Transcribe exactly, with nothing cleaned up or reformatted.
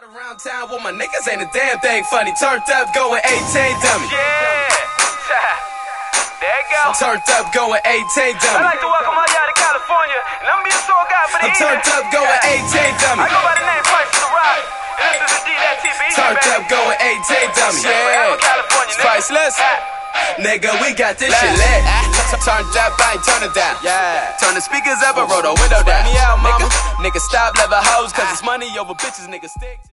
Around town with my niggas ain't a damn thing funny. Turned up, going eighteen dummy. Yeah, there you go. Turned up, going eighteen dummy. I like to welcome all y'all to California, and I'm being so guy for the I'm turned up, going eighteen dummy. I go by the name Price to the Rock, and this is the D that T V. Turned up, going eighteen dummy. Yeah, California, it's priceless. Nigga, we got this shit lit. Turned up, I ain't turn it down. Yeah. Turn the speakers up and roll the window down. Me out, mama. Nigga, stop, level hoes, cause it's money over bitches, nigga, stick.